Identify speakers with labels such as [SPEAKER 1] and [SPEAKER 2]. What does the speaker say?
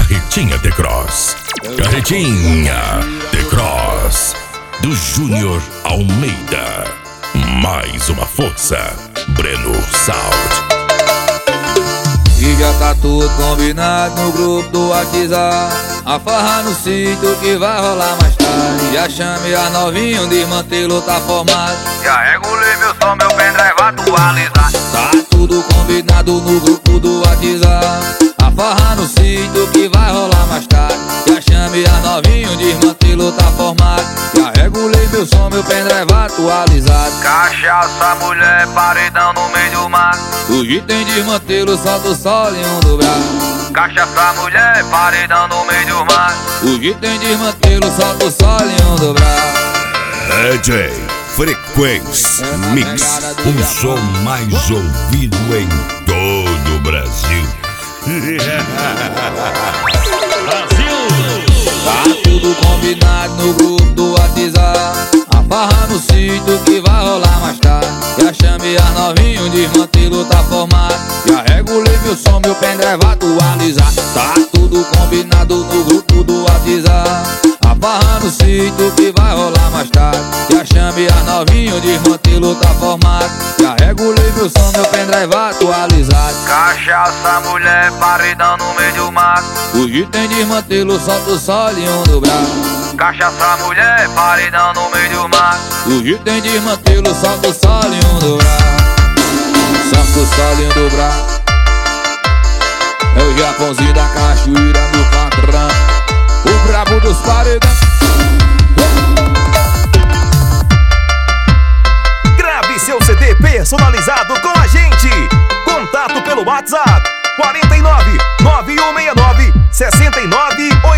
[SPEAKER 1] Carretinha T-Cross. Carretinha T-Cross do Júnior Almeida. Mais uma força, Breno Sound.
[SPEAKER 2] E já tá tudo combinado no grupo do WhatsApp. A farra no sítio que vai rolar mais tarde. Já chame a novinha, de mantê-lo tá formado.
[SPEAKER 3] Já regulei meu som, meu pendrive atualizado.
[SPEAKER 2] Tá tudo combinado no grupo do WhatsApp. A farra no sítio que vai rolar mais tarde. Já chame a novinha, de mantê-lo tá formado. Já regulei meu som, meu pendrive atualizado.
[SPEAKER 3] Cachaça, mulher, paredão no meio do mar.
[SPEAKER 2] Hoje tem desmantelo, só do sol e um do braço.
[SPEAKER 3] Cachaça, mulher, paredão no meio do mar.
[SPEAKER 2] Hoje tem desmantelo, só do sol e um do braço.
[SPEAKER 1] DJ Frequência Mix, o som mais ouvido em todo o Brasil.
[SPEAKER 2] Tá tudo combinado no grupo do WhatsApp. A farra no sítio que vai rolar mais tarde. Já chamei as novinhas, o desmantelo tá formado. Já regulei meu som, meu pendrive atualizado. Tá tudo combinado no grupo do WhatsApp. A farra no sítio que vai rolar mais tarde. Já chamei as novinhas, o desmantelo tá formado. Já regulei meu som, meu pendrive atualizado.
[SPEAKER 3] Cachaça, mulher, paredão no meio do mar.
[SPEAKER 2] Hoje tem desmantelo, só do sol e um do braço.
[SPEAKER 3] Cachaça, mulher, paredão no meio do mar.
[SPEAKER 2] Hoje tem desmantelo, só do sol e um do braço. Só do sol e um do braço. É o Japãozinho da cachoeira, meu patrão, o brabo dos paredão.
[SPEAKER 4] Grave seu CD personalizado com a gente. Contato pelo WhatsApp 49 9169 69